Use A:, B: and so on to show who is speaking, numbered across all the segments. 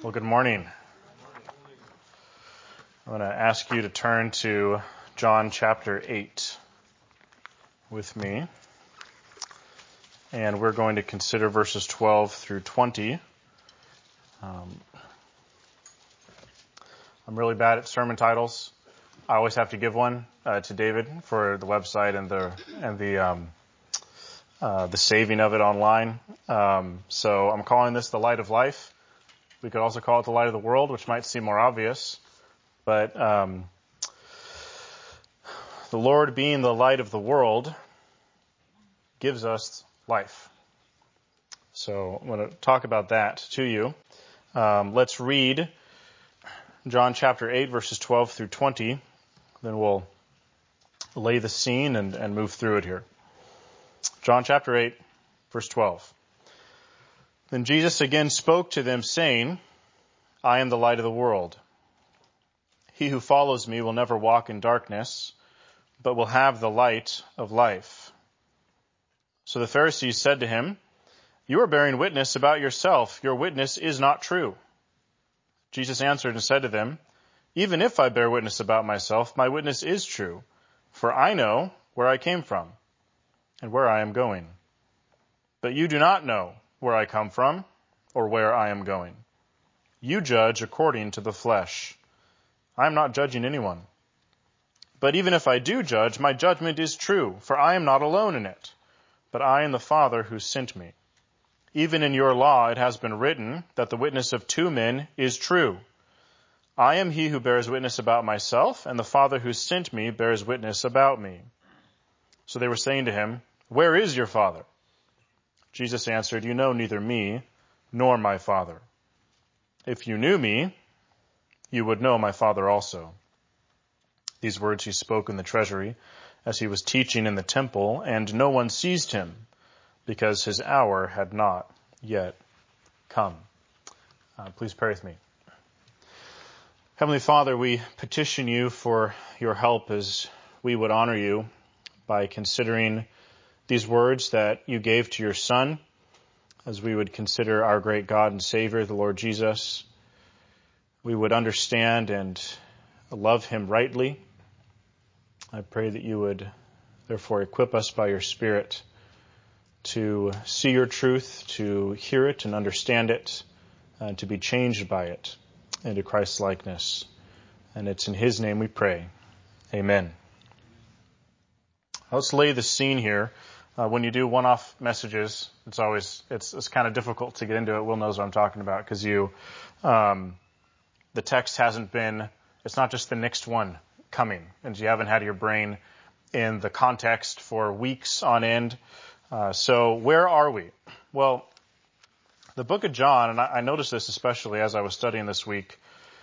A: Well, good morning. I'm going to ask you to turn to John chapter 8 with me. And we're going to consider verses 12 through 20. I'm really bad at sermon titles. I always have to give one to David for the website and the saving of it online. So I'm calling this the Light of Life. We could also call it the Light of the World, which might seem more obvious. But the Lord, being the light of the world, gives us life. So I'm going to talk about that to you. Let's read John chapter 8, verses 12 through 20. Then we'll lay the scene and move through it here. John chapter 8, verse 12. Then Jesus again spoke to them, saying, I am the light of the world. He who follows me will never walk in darkness, but will have the light of life. So the Pharisees said to him, You are bearing witness about yourself. Your witness is not true. Jesus answered and said to them, Even if I bear witness about myself, my witness is true, for I know where I came from and where I am going. But you do not know where I come from or where I am going. You judge according to the flesh. I am not judging anyone. But even if I do judge, my judgment is true, for I am not alone in it, but I and the Father who sent me. Even in your law it has been written that the witness of two men is true. I am he who bears witness about myself, and the Father who sent me bears witness about me. So they were saying to him, Where is your Father? Jesus answered, You know neither me nor my Father. If you knew me, you would know my Father also. These words he spoke in the treasury as he was teaching in the temple, and no one seized him because his hour had not yet come. Please pray with me. Heavenly Father, we petition you for your help as we would honor you by considering these words that you gave to your Son, as we would consider our great God and Savior, the Lord Jesus. We would understand and love him rightly. I pray that you would therefore equip us by your Spirit to see your truth, to hear it and understand it, and to be changed by it into Christ's likeness. And it's in his name we pray. Amen. Let's lay the scene here. When you do one-off messages, it's kind of difficult to get into it. Will knows what I'm talking about because the text it's not just the next one coming, and you haven't had your brain in the context for weeks on end. So where are we? Well, the book of John, and I noticed this especially as I was studying this week,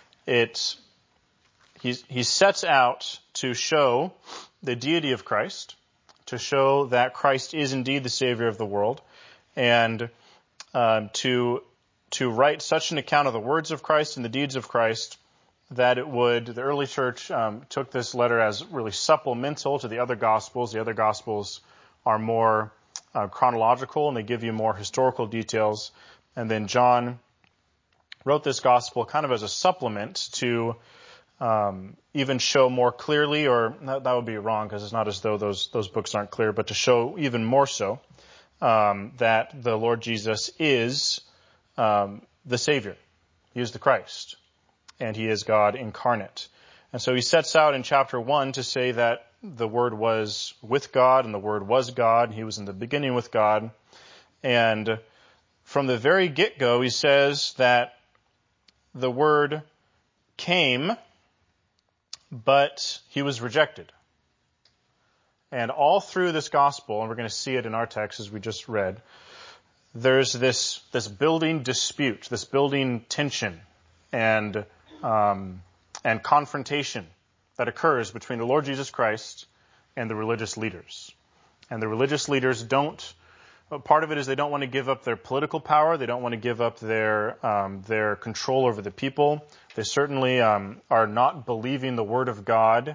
A: he sets out to show the deity of Christ, to show that Christ is indeed the Savior of the world, and to write such an account of the words of Christ and the deeds of Christ that the early church took this letter as really supplemental to the other Gospels. The other Gospels are more chronological, and they give you more historical details. And then John wrote this Gospel kind of as a supplement to even show more clearly, or that would be wrong because it's not as though those books aren't clear, but to show even more so that the Lord Jesus is the Savior. He is the Christ, and he is God incarnate. And so he sets out in chapter 1 to say that the Word was with God, and the Word was God. He was in the beginning with God. And from the very get-go, he says that the Word came, but he was rejected. And all through this gospel, and we're going to see it in our text as we just read, there's this building dispute, this building tension and confrontation that occurs between the Lord Jesus Christ and the religious leaders. And the religious leaders part of it is they don't want to give up their political power. They don't want to give up their control over the people. They certainly are not believing the Word of God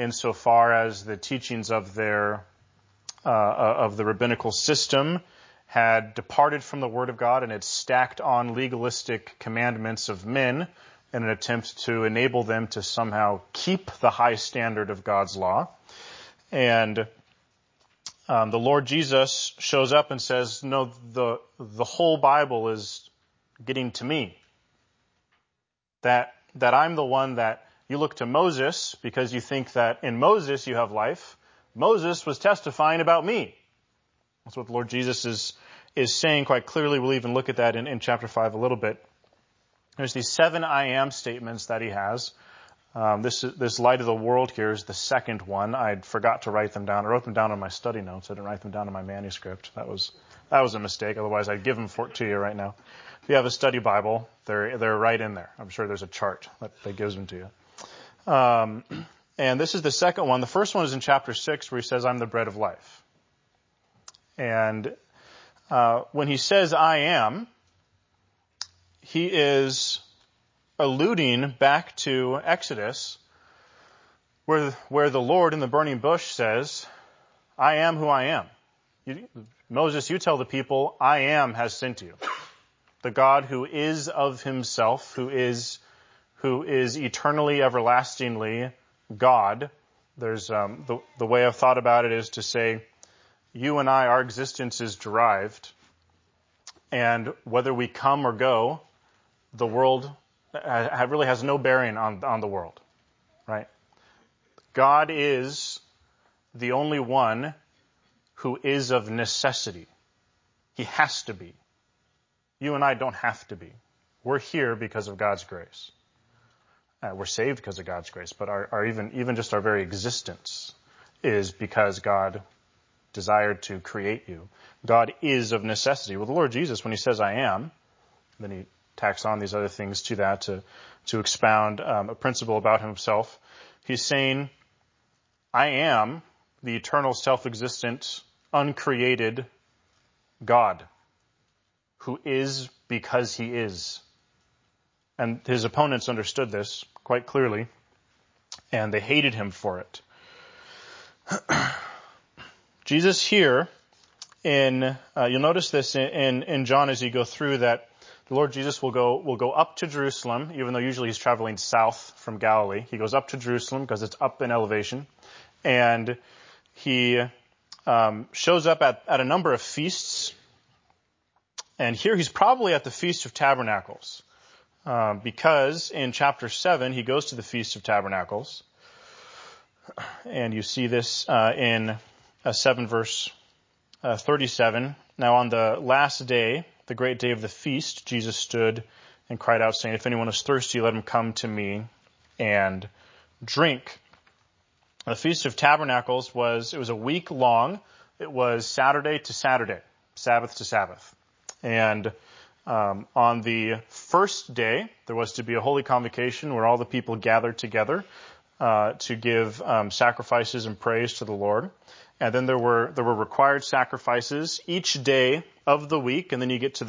A: insofar as the teachings of the rabbinical system had departed from the Word of God and had stacked on legalistic commandments of men in an attempt to enable them to somehow keep the high standard of God's law. And the Lord Jesus shows up and says, no, the whole Bible is getting to me. That I'm the one that you look to Moses because you think that in Moses you have life. Moses was testifying about me. That's what the Lord Jesus is saying quite clearly. We'll even look at that in chapter 5 a little bit. There's these 7 I am statements that he has. This light of the world here is the second one. I forgot to write them down. I wrote them down in my study notes. I didn't write them down in my manuscript. That was a mistake. Otherwise, I'd give them to you right now. If you have a study Bible, they're right in there. I'm sure there's a chart that gives them to you. And this is the second one. The first one is in chapter 6 where he says, I'm the bread of life. And when he says I am, he is alluding back to Exodus, where the Lord in the burning bush says, I am who I am. Moses, you tell the people, I am has sent you. The God who is of himself, who is eternally, everlastingly God. There's the way I've thought about it is to say, you and I, our existence is derived, and whether we come or go, the world really has no bearing on the world, right? God is the only one who is of necessity. He has to be. You and I don't have to be. We're here because of God's grace. We're saved because of God's grace, but our even just our very existence is because God desired to create you. God is of necessity. Well, the Lord Jesus, when he says I am, then he tacks on these other things to that to expound a principle about himself. He's saying, I am the eternal, self-existent, uncreated God who is because he is. And his opponents understood this quite clearly, and they hated him for it. Jesus here, you'll notice this in John as you go through, that the Lord Jesus will go up to Jerusalem, even though usually he's traveling south from Galilee. He goes up to Jerusalem because it's up in elevation, and he shows up at a number of feasts. And here he's probably at the Feast of Tabernacles, because in chapter 7 he goes to the Feast of Tabernacles, and you see this in 7 verse 37. Now on the last day, the great day of the feast, Jesus stood and cried out, saying, if anyone is thirsty, let him come to me and drink. The Feast of Tabernacles was a week long. It was Saturday to Saturday, Sabbath to Sabbath. And on the first day, there was to be a holy convocation where all the people gathered together to give sacrifices and praise to the Lord. And then there were required sacrifices each day of the week, and then you get to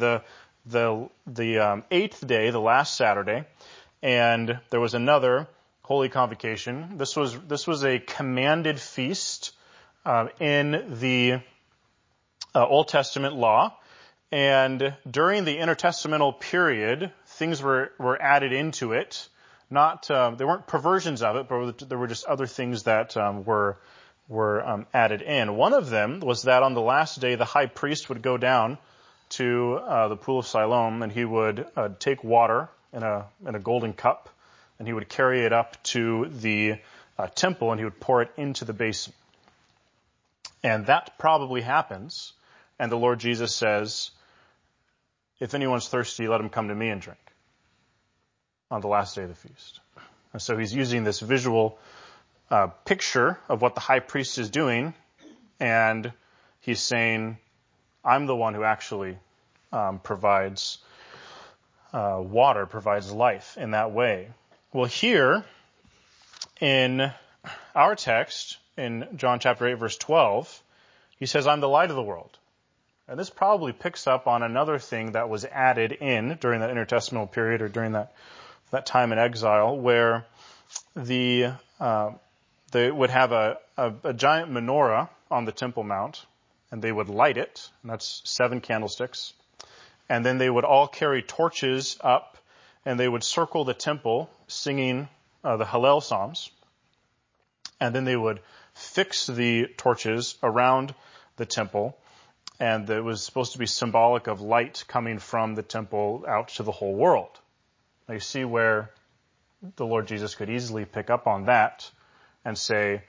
A: the eighth day, the last Saturday, and there was another holy convocation. This was a commanded feast in the Old Testament law, and during the intertestamental period, things were added into it. Not there weren't perversions of it, but there were just other things that were added in. One of them was that on the last day, the high priest would go down to the pool of Siloam, and he would take water in a golden cup, and he would carry it up to the temple, and he would pour it into the basin. And that probably happens. And the Lord Jesus says, if anyone's thirsty, let him come to me and drink on the last day of the feast. And so he's using this visual picture of what the high priest is doing, and he's saying, I'm the one who actually provides water, provides life in that way. Well, here in our text, in John chapter 8, verse 12, he says, I'm the light of the world. And this probably picks up on another thing that was added in during that intertestamental period, or during that time in exile, where they would have a giant menorah on the Temple Mount, and they would light it, and that's 7 candlesticks. And then they would all carry torches up, and they would circle the temple singing the Hallel Psalms. And then they would fix the torches around the temple, and it was supposed to be symbolic of light coming from the temple out to the whole world. Now you see where the Lord Jesus could easily pick up on that and say,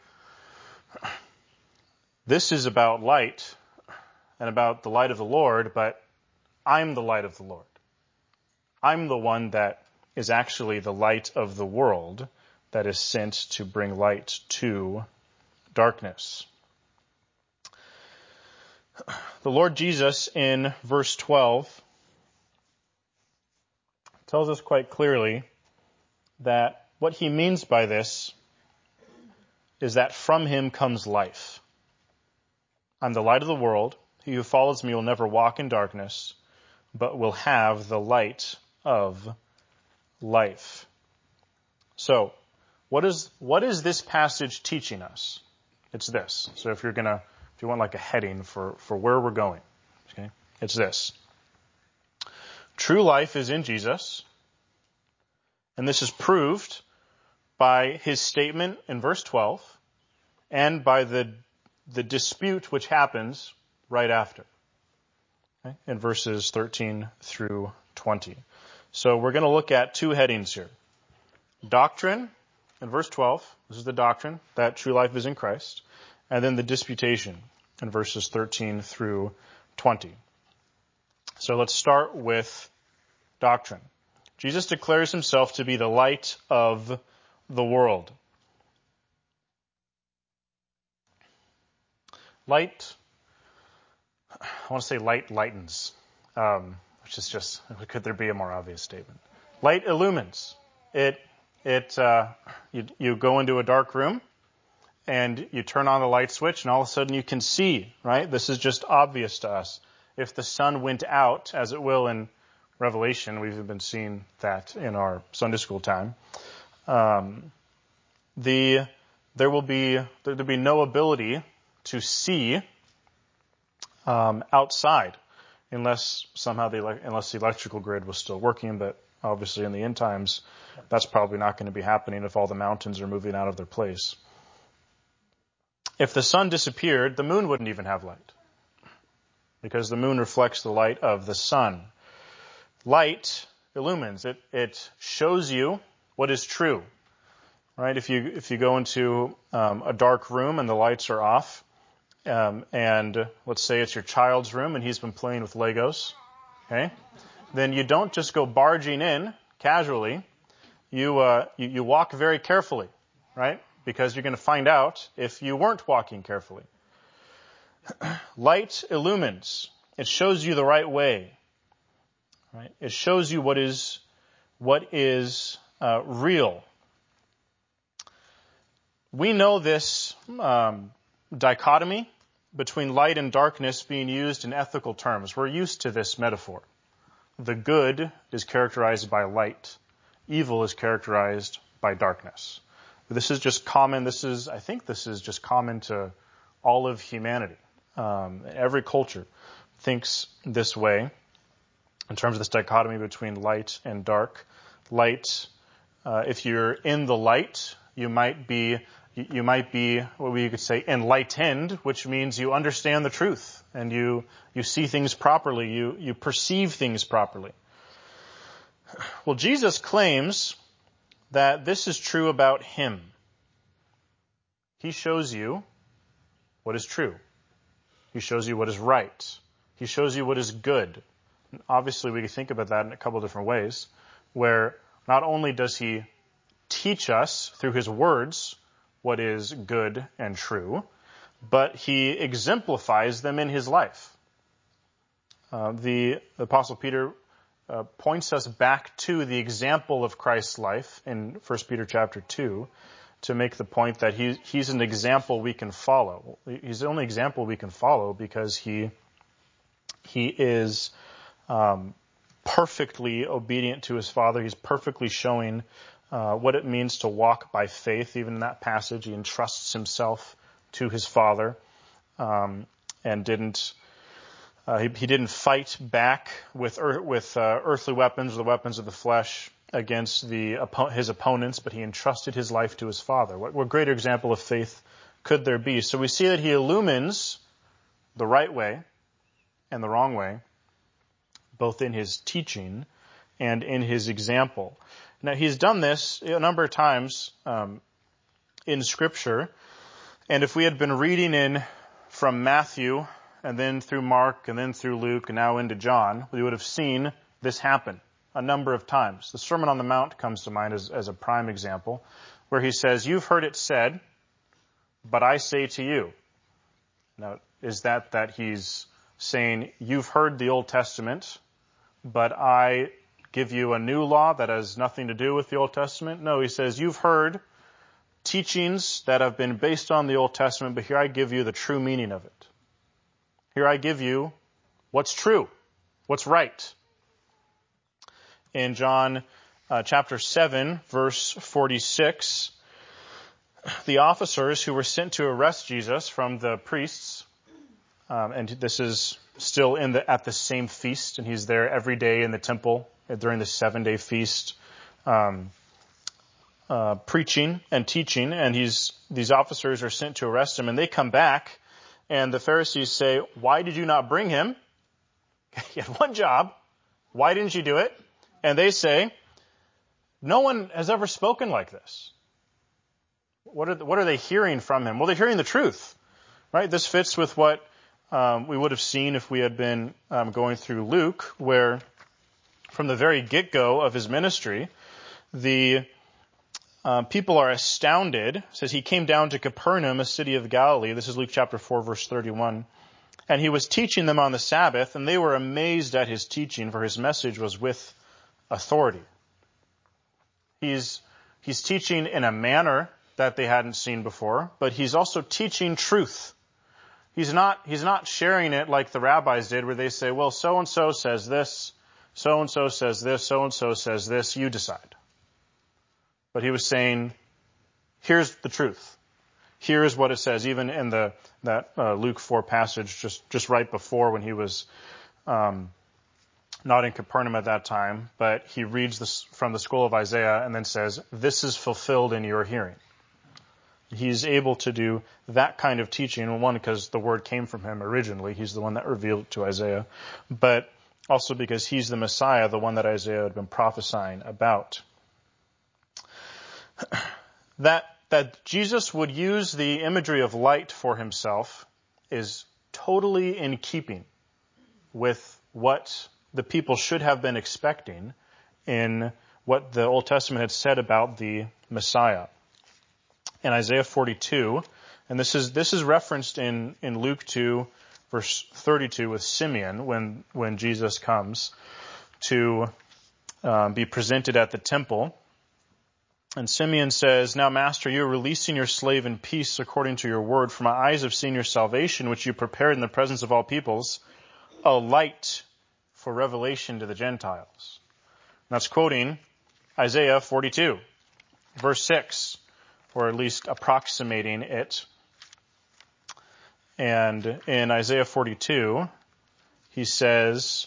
A: this is about light and about the light of the Lord, but I'm the light of the Lord. I'm the one that is actually the light of the world that is sent to bring light to darkness. The Lord Jesus in verse 12 tells us quite clearly that what he means by this is that from him comes life. I'm the light of the world. He who follows me will never walk in darkness, but will have the light of life. So, what is this passage teaching us? It's this. So if you want like a heading for where we're going, okay, it's this. True life is in Jesus, and this is proved by his statement in verse 12 and by the dispute which happens right after, okay, in verses 13 through 20. So we're going to look at 2 headings here. Doctrine, in verse 12, this is the doctrine that true life is in Christ, and then the disputation in verses 13 through 20. So let's start with doctrine. Jesus declares himself to be the light of the world. Light, I want to say light lightens, which is just, could there be a more obvious statement? Light illumines. You go into a dark room and you turn on the light switch and all of a sudden you can see, right? This is just obvious to us. If the sun went out, as it will in Revelation, we've been seeing that in our Sunday school time, there'll be no ability to see outside unless the electrical grid was still working, but obviously in the end times that's probably not going to be happening if all the mountains are moving out of their place. If the sun disappeared, the moon wouldn't even have light, because the moon reflects the light of the sun. Light illumines. It shows you what is true, right? If you go into a dark room and the lights are off, and let's say it's your child's room and he's been playing with Legos, okay? Then you don't just go barging in casually. You walk very carefully, right? Because you're going to find out if you weren't walking carefully. Light illumines. It shows you the right way, right? It shows you what is real. We know this dichotomy between light and darkness being used in ethical terms. We're used to this metaphor. The good is characterized by light. Evil is characterized by darkness. This is just common. I think this is just common to all of humanity. Every culture thinks this way in terms of this dichotomy between light and dark. Light, if you're in the light, you might be what we could say enlightened, which means you understand the truth and you see things properly, you perceive things properly. Well, Jesus claims that this is true about him. He shows you what is true. He shows you what is right. He shows you what is good. Obviously, we can think about that in a couple different ways, where not only does he teach us through his words what is good and true, but he exemplifies them in his life. The Apostle Peter points us back to the example of Christ's life in 1 Peter chapter 2 to make the point that he's an example we can follow. He's the only example we can follow because he is perfectly obedient to his Father. He's perfectly showing what it means to walk by faith. Even in that passage, he entrusts himself to his Father. and he didn't fight back with earthly weapons or the weapons of the flesh against his opponents, but he entrusted his life to his Father. What greater example of faith could there be? So we see that he illumines the right way and the wrong way, both in his teaching and in his example. Now, he's done this a number of times in Scripture, and if we had been reading from Matthew and then through Mark and then through Luke and now into John, we would have seen this happen a number of times. The Sermon on the Mount comes to mind as a prime example, where he says, "You've heard it said, but I say to you." Now, is that he's saying, you've heard the Old Testament, but I give you a new law that has nothing to do with the Old Testament? No, he says, you've heard teachings that have been based on the Old Testament, but here I give you the true meaning of it. Here I give you what's true, what's right. In John chapter 7, verse 46, the officers who were sent to arrest Jesus from the priests, and this is still at the same feast, and he's there every day in the temple during the 7-day feast, preaching and teaching, and these officers are sent to arrest him, and they come back, and the Pharisees say, "Why did you not bring him? He had one job. Why didn't you do it?" And they say, "No one has ever spoken like this." What are they hearing from him? Well, they're hearing the truth, right? This fits with what we would have seen if we had been going through Luke, where from the very get-go of his ministry, the people are astounded. It says he came down to Capernaum, a city of Galilee. This is Luke chapter 4, verse 31. And he was teaching them on the Sabbath, and they were amazed at his teaching, for his message was with authority. He's teaching in a manner that they hadn't seen before, but he's also teaching truth. He's not sharing it like the rabbis did, where they say, well, so-and-so says this, so-and-so says this, so-and-so says this, you decide. But he was saying, here's the truth. Here is what it says, even in that Luke 4 passage, just right before, when he was not in Capernaum at that time, but he reads this from the scroll of Isaiah and then says, "This is fulfilled in your hearing." He's able to do that kind of teaching, one, because the word came from him originally. He's the one that revealed it to Isaiah. But also because he's the Messiah, the one that Isaiah had been prophesying about. That Jesus would use the imagery of light for himself is totally in keeping with what the people should have been expecting in what the Old Testament had said about the Messiah. In Isaiah 42, and this is referenced in Luke 2, verse 32 with Simeon, when Jesus comes to be presented at the temple. And Simeon says, "Now, Master, you are releasing your slave in peace according to your word, for my eyes have seen your salvation, which you prepared in the presence of all peoples, a light for revelation to the Gentiles." And that's quoting Isaiah 42, verse 6. Or at least approximating it. And in Isaiah 42, he says,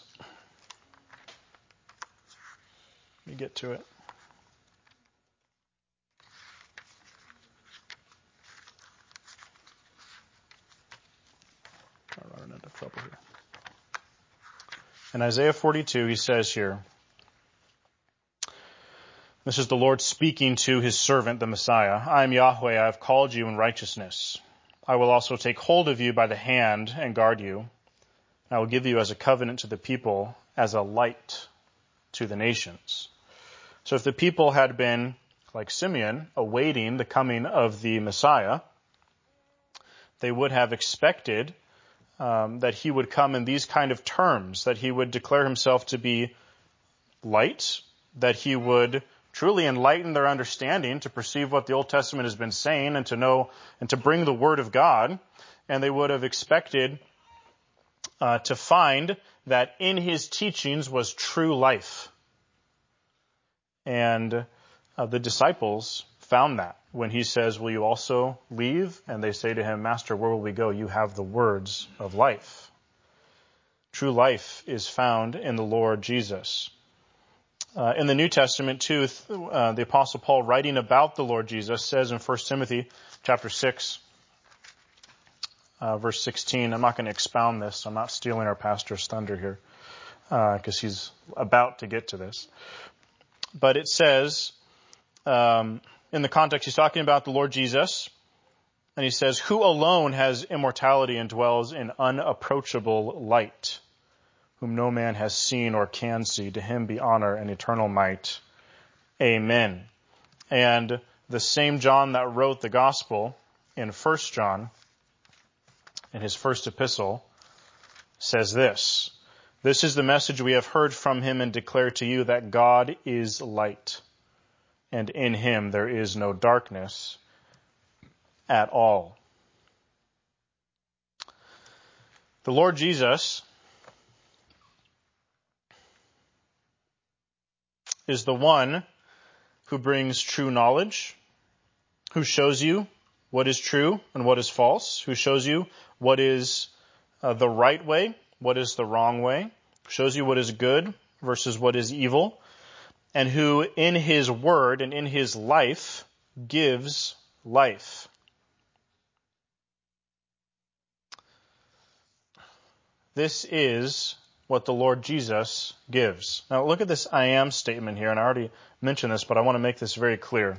A: let me get to it. I'm running into trouble here. In Isaiah 42, he says here, this is the Lord speaking to his servant, the Messiah. "I am Yahweh, I have called you in righteousness. I will also take hold of you by the hand and guard you. I will give you as a covenant to the people, as a light to the nations." So if the people had been, like Simeon, awaiting the coming of the Messiah, they would have expected that he would come in these kind of terms, that he would declare himself to be light, that he would truly enlighten their understanding to perceive what the Old Testament has been saying and to know and to bring the Word of God. And they would have expected to find that in his teachings was true life. And the disciples found that. when he says, will you also leave? And they say to him, Master, where will we go? You have the words of life. True life is found in the Lord Jesus. In the New Testament, too, the Apostle Paul, writing about the Lord Jesus, says in 1 Timothy chapter 6, verse 16, I'm not going to expound this. I'm not stealing our pastor's thunder here, because he's about to get to this. But it says, in the context, he's talking about the Lord Jesus, and he says, who alone has immortality and dwells in unapproachable light, whom no man has seen or can see. To him be honor and eternal might. Amen. And the same John that wrote the gospel in 1 John, in his first epistle, says this, this is the message we have heard from him and declare to you, that God is light, and in him there is no darkness at all. The Lord Jesus is the one who brings true knowledge, who shows you what is true and what is false, who shows you what is the right way, what is the wrong way, shows you what is good versus what is evil, and who in his word and in his life gives life. This is what the Lord Jesus gives. Now look at this I am statement here, and I already mentioned this, but I want to make this very clear.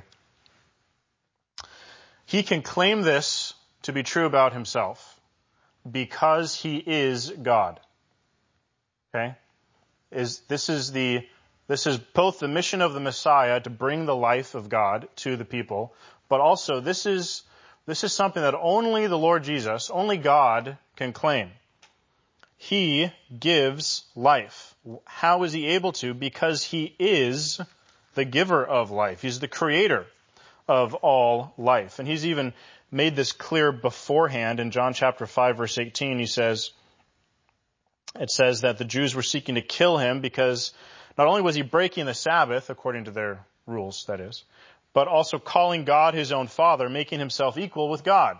A: He can claim this to be true about himself because he is God. Okay? This is both the mission of the Messiah to bring the life of God to the people, but also this is something that only the Lord Jesus, only God can claim. He gives life. How is he able to? Because he is the giver of life. He's the creator of all life. And he's even made this clear beforehand in John chapter 5, verse 18. It says that the Jews were seeking to kill him because not only was he breaking the Sabbath, according to their rules, that is, but also calling God his own Father, making himself equal with God.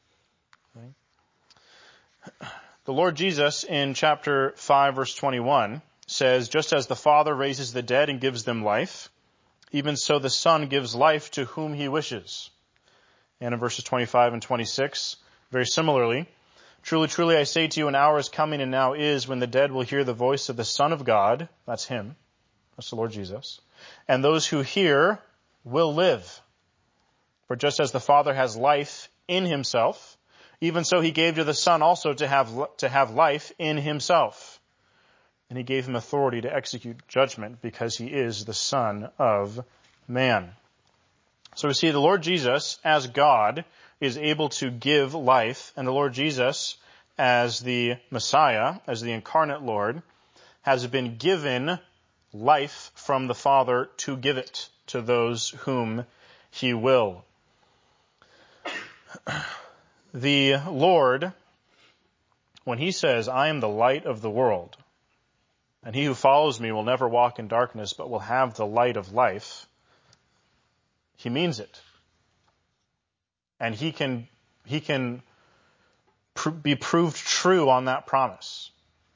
A: The Lord Jesus in chapter 5, verse 21 says, just as the Father raises the dead and gives them life, even so the Son gives life to whom he wishes. And in verses 25 and 26, very similarly, truly, truly, I say to you, an hour is coming and now is when the dead will hear the voice of the Son of God. That's him. That's the Lord Jesus. And those who hear will live. For just as the Father has life in himself, even so he gave to the Son also to have life in himself. And he gave him authority to execute judgment because he is the Son of Man. So we see the Lord Jesus as God is able to give life, and the Lord Jesus as the Messiah, as the incarnate Lord, has been given life from the Father to give it to those whom he will. The Lord, when he says, I am the light of the world, and he who follows me will never walk in darkness, but will have the light of life, he means it. And he can be proved true on that promise.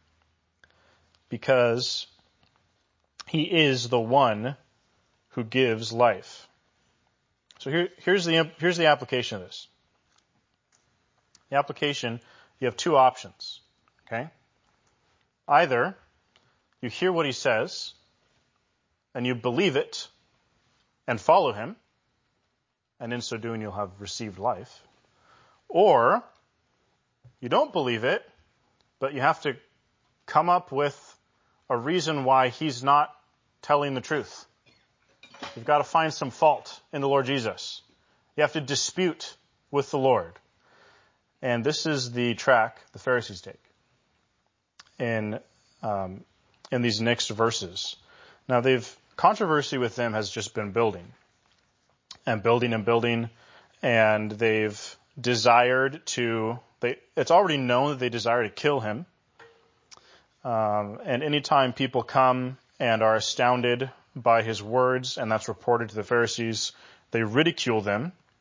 A: Because he is the one who gives life. So here's the application of this. The application, you have two options. Okay? Either you hear what he says, and you believe it, and follow him, and in so doing you'll have received life. Or you don't believe it, but you have to come up with a reason why he's not telling the truth. You've got to find some fault in the Lord Jesus. You have to dispute with the Lord. And this is the track the Pharisees take in these next verses. Now, controversy with them has just been building, and they've desired to. It's already known that they desire to kill him. And anytime people come and are astounded by his words, and that's reported to the Pharisees, they ridicule them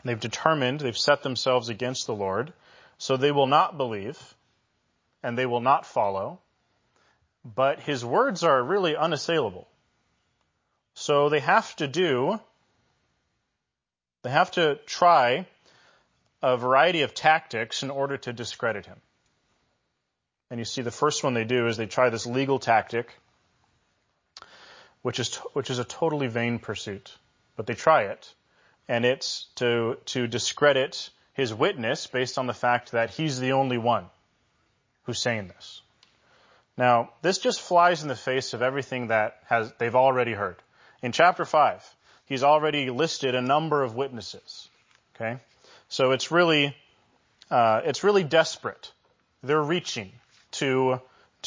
A: They've set themselves against the Lord, so they will not believe and they will not follow, but his words are really unassailable. So they have to try a variety of tactics in order to discredit him. And you see the first one they do is they try this legal tactic, which is a totally vain pursuit. But they try it, and it's to discredit his witness based on the fact that he's the only one who's saying this. Now, this just flies in the face of everything that they've already heard. In chapter 5, he's already listed a number of witnesses. Okay? So it's really desperate. They're reaching to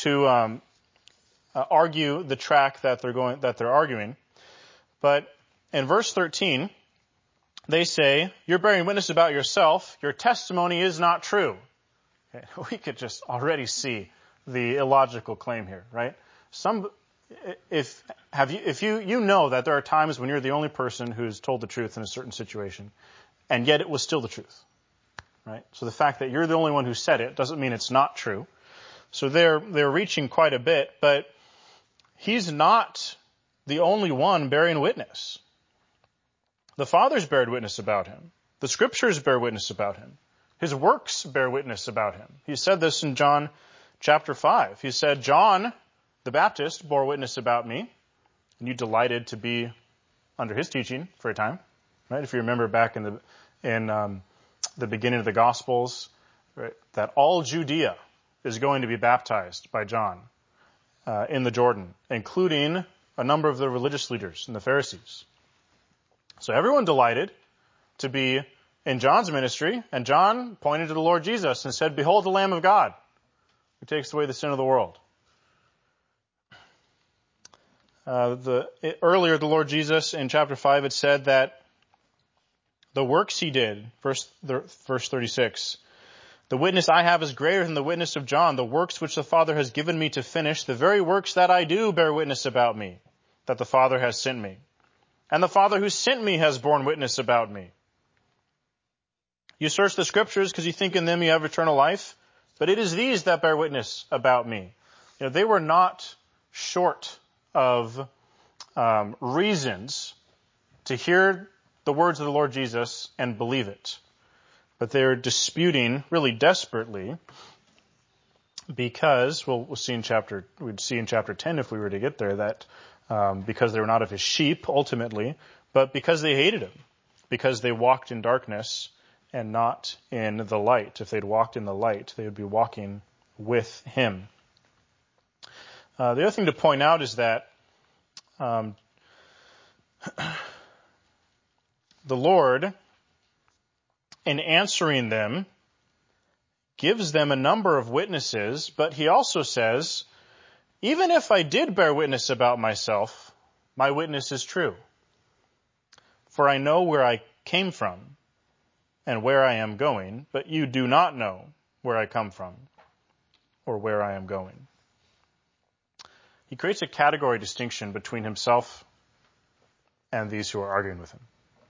A: argue the track that they're arguing. But in verse 13, they say, "You're bearing witness about yourself. Your testimony is not true." Okay. We could just already see the illogical claim here, right? If you know that there are times when you're the only person who's told the truth in a certain situation, and yet it was still the truth, right? So the fact that you're the only one who said it doesn't mean it's not true. So they're reaching quite a bit, but he's not the only one bearing witness. The Father's bear witness about him. The Scriptures bear witness about him. His works bear witness about him. He said this in John chapter 5. He said, "John the Baptist bore witness about me," and you delighted to be under his teaching for a time, right? If you remember back in the beginning of the Gospels, right, that all Judea is going to be baptized by John in the Jordan, including a number of the religious leaders and the Pharisees. So everyone delighted to be in John's ministry, and John pointed to the Lord Jesus and said, "Behold the Lamb of God who takes away the sin of the world." Earlier, the Lord Jesus in chapter 5 had said that the works he did, verse 36, "The witness I have is greater than the witness of John. The works which the Father has given me to finish, the very works that I do bear witness about me, that the Father has sent me. And the Father who sent me has borne witness about me. You search the Scriptures because you think in them you have eternal life, but it is these that bear witness about me." They were not short of reasons to hear the words of the Lord Jesus and believe it. But they're disputing really desperately because, we'd see in chapter 10 if we were to get there, that because they were not of his sheep ultimately, but because they hated him, because they walked in darkness and not in the light. If they'd walked in the light, they would be walking with him. The other thing to point out is that the Lord, in answering them, gives them a number of witnesses, but he also says, "Even if I did bear witness about myself, my witness is true. For I know where I came from and where I am going, but you do not know where I come from or where I am going." He creates a category distinction between himself and these who are arguing with him.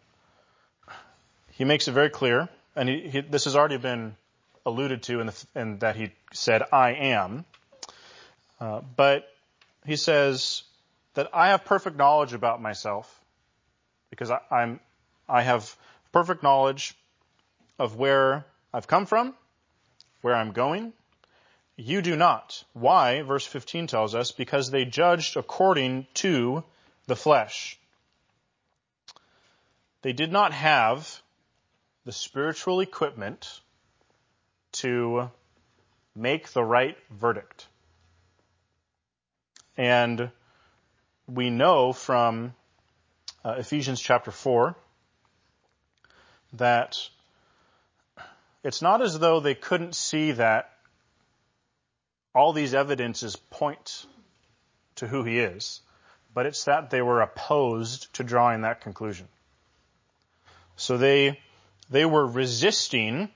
A: He makes it very clear, and this has already been alluded to in that he said, "I am." But he says that I have perfect knowledge about myself because I have perfect knowledge of where I've come from, where I'm going. You do not. Why? Verse 15 tells us, because they judged according to the flesh. They did not have the spiritual equipment to make the right verdict. And we know from Ephesians chapter 4 that it's not as though they couldn't see that all these evidences point to who he is, but it's that they were opposed to drawing that conclusion. So they were resisting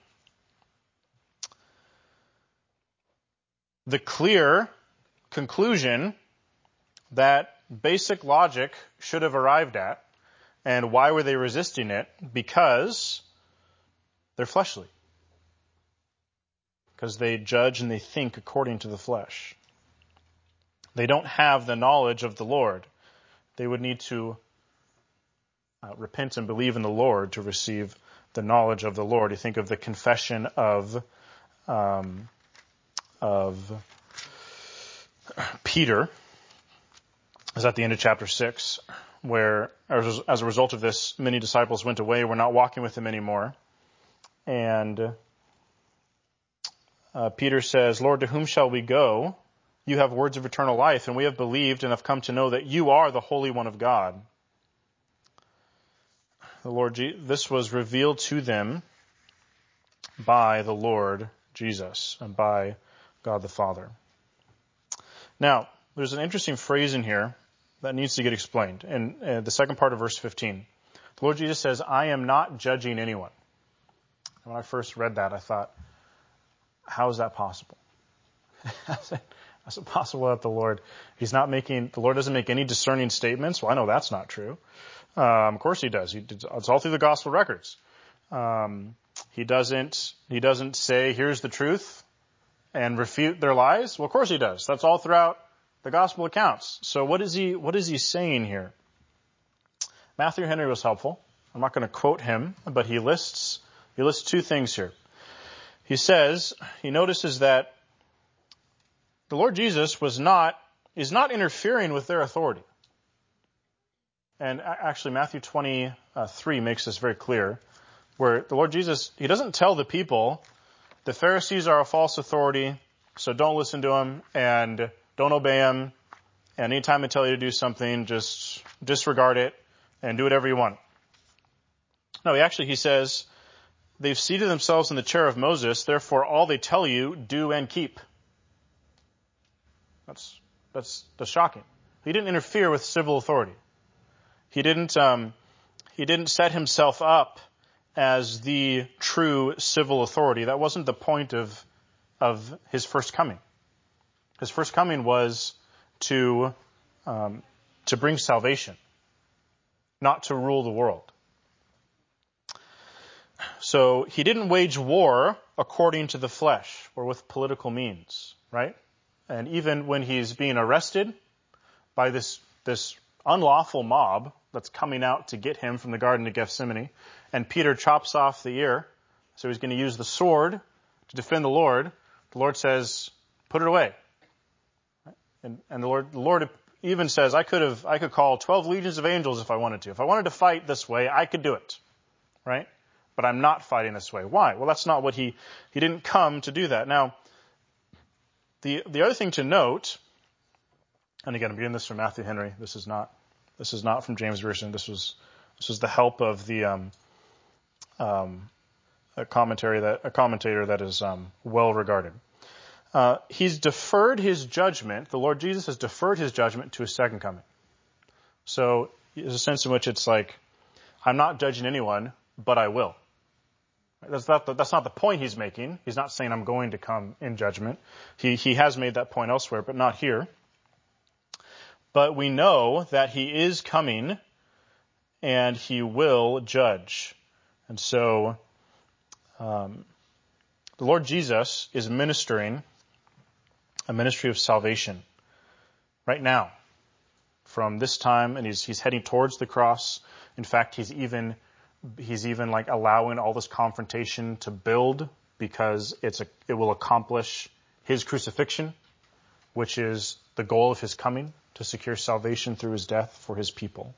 A: the clear conclusion that basic logic should have arrived at. And why were they resisting it? Because They're fleshly because they judge and they think according to the flesh. They don't have the knowledge of the Lord. They would need to repent and believe in the Lord to receive the knowledge of the Lord. You think of the confession of Peter, is at the end of chapter 6, where as a result of this, many disciples went away, were not walking with him anymore. And Peter says, Lord, to whom shall we go? You have words of eternal life, and we have believed and have come to know that you are the Holy One of God. This was revealed to them by the Lord Jesus and by God the Father. Now, there's an interesting phrase in here that needs to get explained. In the second part of verse 15, the Lord Jesus says, I am not judging anyone. And when I first read that, I thought, how is that possible? How's it possible that the Lord doesn't make any discerning statements? Well, I know that's not true. Of course he does. It's all through the gospel records. He doesn't say, here's the truth and refute their lies. Well, of course he does. That's all throughout the gospel accounts. So what is he saying here? Matthew Henry was helpful. I'm not going to quote him, but he lists two things here. He notices that the Lord Jesus is not interfering with their authority. And actually, Matthew 23 makes this very clear, where the Lord Jesus, he doesn't tell the people, the Pharisees are a false authority, so don't listen to them and don't obey them. And anytime they tell you to do something, just disregard it and do whatever you want. No, he says, they've seated themselves in the chair of Moses, therefore all they tell you, do and keep. That's shocking. He didn't interfere with civil authority. He didn't set himself up as the true civil authority. That wasn't the point of his first coming. His first coming was to bring salvation, not to rule the world. So he didn't wage war according to the flesh or with political means, right? And even when he's being arrested by this unlawful mob that's coming out to get him from the Garden of Gethsemane, and Peter chops off the ear, so he's going to use the sword to defend the Lord says, put it away. And the Lord even says, I could call 12 legions of angels if I wanted to. If I wanted to fight this way, I could do it, right? But I'm not fighting this way. Why? Well, that's not what he didn't come to do that. Now, the other thing to note, and again, I'm getting this from Matthew Henry. This is not from James Version. This was the help of a commentator that is well regarded. He's deferred his judgment. The Lord Jesus has deferred his judgment to his second coming. So there's a sense in which it's like, I'm not judging anyone, but I will. That's not the point he's making. He's not saying I'm going to come in judgment. He has made that point elsewhere, but not here. But we know that he is coming and he will judge. And so the Lord Jesus is ministering a ministry of salvation right now from this time, and he's heading towards the cross. In fact, he's even like allowing all this confrontation to build because it will accomplish his crucifixion, which is the goal of his coming, to secure salvation through his death for his people.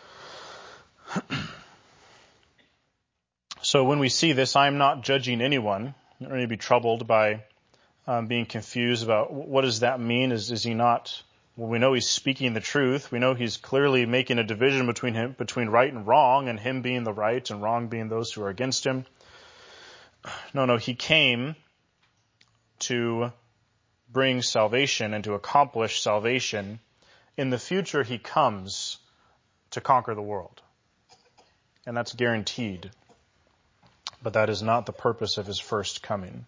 A: So when we see this, I'm not judging anyone. I'm going to be troubled by being confused about what does that mean? Is he not? Well, we know he's speaking the truth. We know he's clearly making a division between right and wrong, and him being the right and wrong being those who are against him. No, he came to bring salvation and to accomplish salvation. In the future, he comes to conquer the world. And that's guaranteed. But that is not the purpose of his first coming.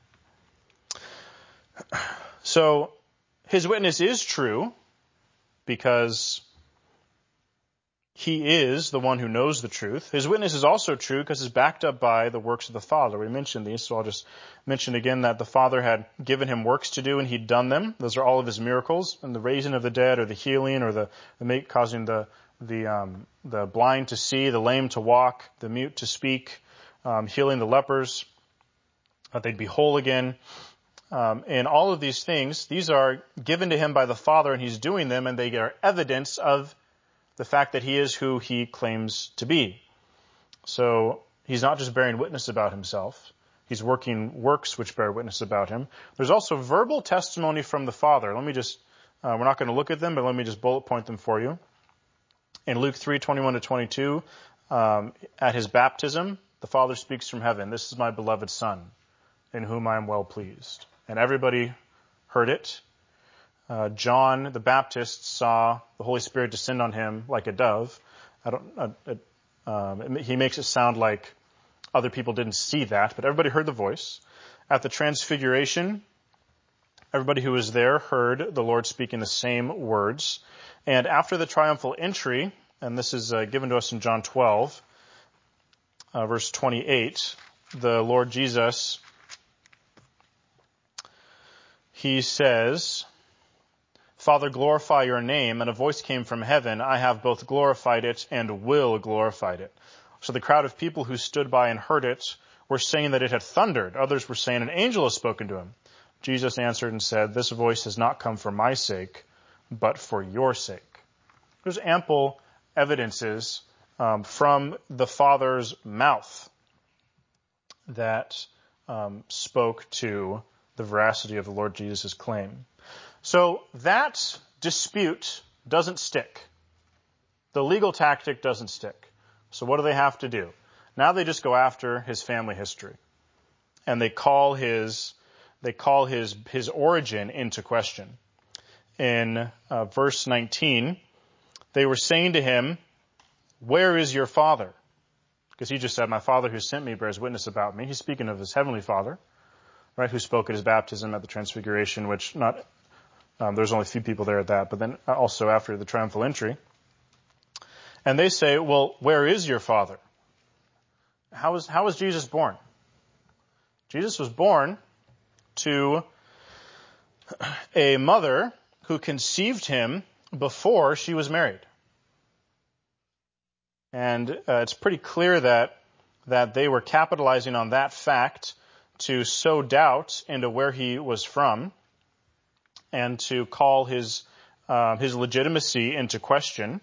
A: So, his witness is true because he is the one who knows the truth. His witness is also true because it's backed up by the works of the Father. We mentioned these, so I'll just mention again that the Father had given him works to do and he'd done them. Those are all of his miracles, and the raising of the dead or the healing or the causing the blind to see, the lame to walk, the mute to speak, healing the lepers, that they'd be whole again. And all of these things, these are given to him by the Father, and he's doing them, and they are evidence of the fact that he is who he claims to be. So he's not just bearing witness about himself. He's working works which bear witness about him. There's also verbal testimony from the Father. Let me just, we're not going to look at them, but let me just bullet point them for you. In Luke 3:21-22, at his baptism, the Father speaks from heaven, "This is my beloved Son, in whom I am well pleased." And everybody heard it. John the Baptist saw the Holy Spirit descend on him like a dove. He makes it sound like other people didn't see that, but everybody heard the voice. At the Transfiguration, everybody who was there heard the Lord speaking the same words. And after the triumphal entry, and this is given to us in John 12, verse 28, the Lord Jesus, he says, "Father, glorify your name." And a voice came from heaven, "I have both glorified it and will glorify it." So the crowd of people who stood by and heard it were saying that it had thundered. Others were saying an angel has spoken to him. Jesus answered and said, "This voice has not come for my sake, but for your sake." There's ample evidences from the Father's mouth that spoke to the veracity of the Lord Jesus' claim. So that dispute doesn't stick. The legal tactic doesn't stick. So what do they have to do? Now they just go after his family history. And they call his origin into question. In verse 19, they were saying to him, "Where is your father?" Because he just said, "My Father who sent me bears witness about me." He's speaking of his heavenly Father, right, who spoke at his baptism at the Transfiguration, which there's only a few people there at that, but then also after the triumphal entry. And they say, "Well, where is your father?" How was Jesus born? Jesus was born to a mother who conceived him before she was married. And it's pretty clear that they were capitalizing on that fact to sow doubt into where he was from and to call his legitimacy into question.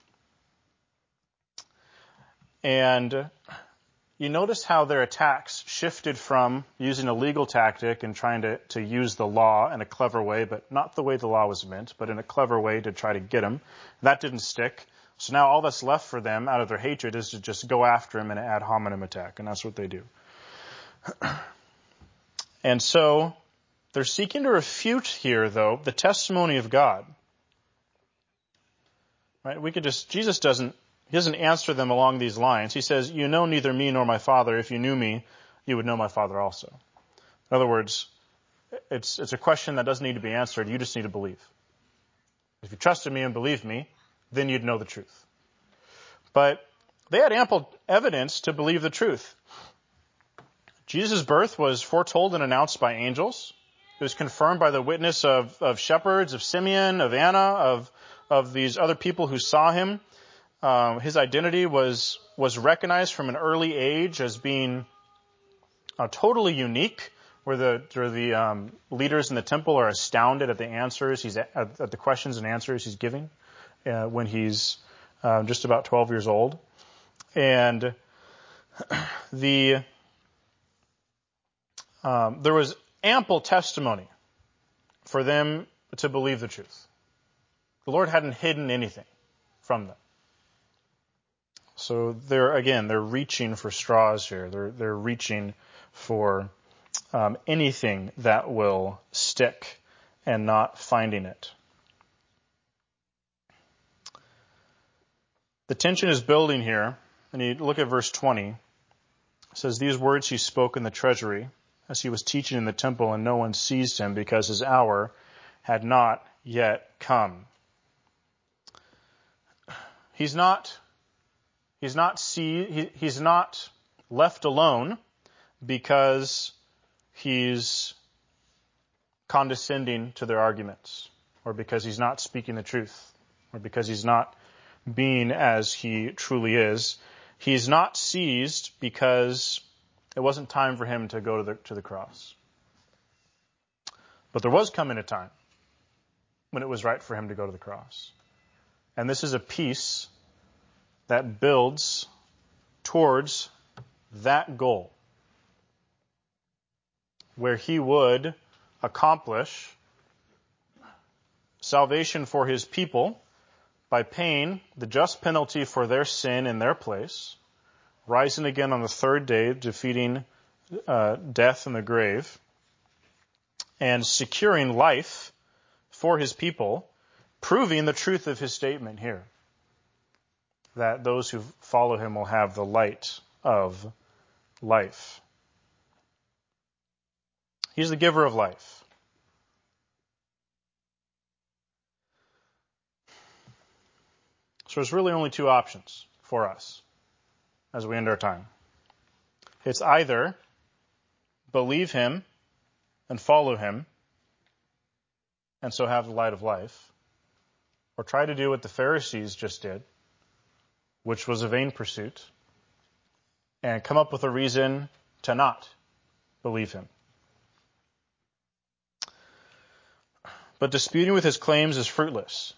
A: And you notice how their attacks shifted from using a legal tactic and trying to use the law in a clever way, but not the way the law was meant, but in a clever way to try to get him. That didn't stick. So now all that's left for them out of their hatred is to just go after him in an ad hominem attack, and that's what they do. And so they're seeking to refute here, though, the testimony of God. Right? Jesus doesn't answer them along these lines. He says, "You know neither me nor my Father. If you knew me, you would know my Father also." In other words, it's a question that doesn't need to be answered. You just need to believe. If you trusted me and believed me, then you'd know the truth. But they had ample evidence to believe the truth. Jesus' birth was foretold and announced by angels. It was confirmed by the witness of shepherds, of Simeon, of Anna, of these other people who saw him. His identity was recognized from an early age as being totally unique, where the leaders in the temple are astounded at the answers at the questions and answers he's giving when he's just about 12 years old. And there was ample testimony for them to believe the truth. The Lord hadn't hidden anything from them. So they're reaching for straws here. They're reaching for anything that will stick and not finding it. The tension is building here, and you look at verse 20. It says, "These words he spoke in the treasury as he was teaching in the temple, and no one seized him because his hour had not yet come." he's not left alone because he's condescending to their arguments, or because he's not speaking the truth, or because he's not being as he truly is. He's not seized because it wasn't time for him to go to the cross. But there was coming a time when it was right for him to go to the cross. And this is a peace that builds towards that goal, where he would accomplish salvation for his people by paying the just penalty for their sin in their place, rising again on the third day, defeating death and the grave, and securing life for his people, proving the truth of his statement here, that those who follow him will have the light of life. He's the giver of life. So there's really only two options for us as we end our time. It's either believe him and follow him, and so have the light of life, or try to do what the Pharisees just did, which was a vain pursuit, and come up with a reason to not believe him. But disputing with his claims is fruitless.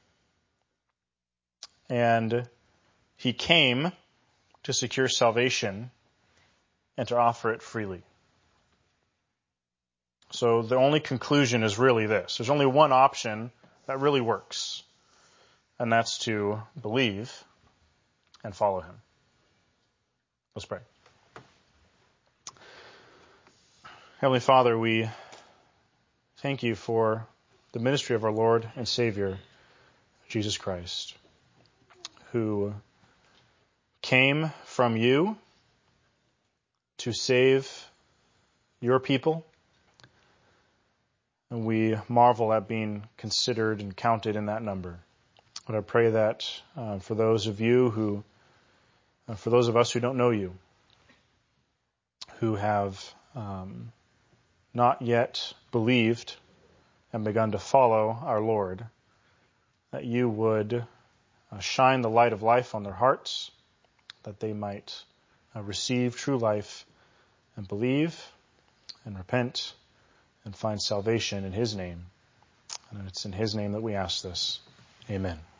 A: And he came to secure salvation and to offer it freely. So the only conclusion is really this. There's only one option that really works, and that's to believe and follow him. Let's pray. Heavenly Father, we thank you for the ministry of our Lord and Savior, Jesus Christ, who came from you to save your people. And we marvel at being considered and counted in that number. But I pray that for those of us who don't know you, who have not yet believed and begun to follow our Lord, that you would shine the light of life on their hearts, that they might receive true life and believe and repent and find salvation in his name. And it's in his name that we ask this. Amen.